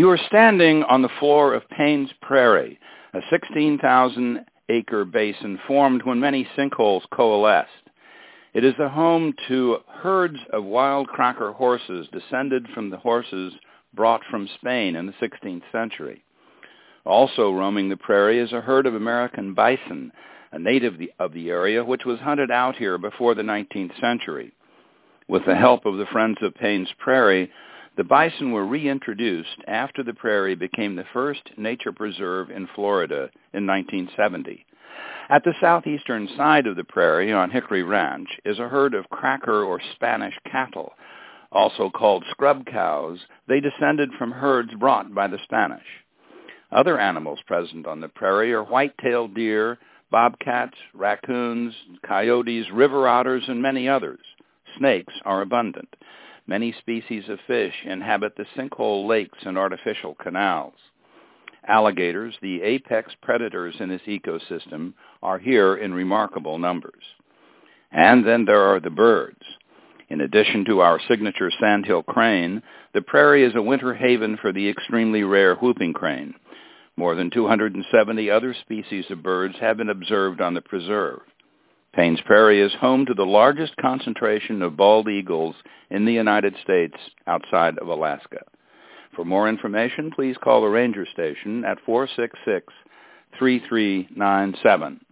You are standing on the floor of Payne's Prairie, a 16,000-acre basin formed when many sinkholes coalesced. It is the home to herds of wild cracker horses descended from the horses brought from Spain in the 16th century. Also roaming the prairie is a herd of American bison, a native of the area which was hunted out here before the 19th century. With the help of the Friends of Payne's Prairie, the bison were reintroduced after the prairie became the first nature preserve in Florida in 1970. At the southeastern side of the prairie on Hickory Ranch is a herd of cracker or Spanish cattle, also called scrub cows. They descended from herds brought by the Spanish. Other animals present on the prairie are white-tailed deer, bobcats, raccoons, coyotes, river otters, and many others. Snakes are abundant. Many species of fish inhabit the sinkhole lakes and artificial canals. Alligators, the apex predators in this ecosystem, are here in remarkable numbers. And then there are the birds. In addition to our signature sandhill crane, the prairie is a winter haven for the extremely rare whooping crane. More than 270 other species of birds have been observed on the preserve. Payne's Prairie is home to the largest concentration of bald eagles in the United States outside of Alaska. For more information, please call the ranger station at 466-3397.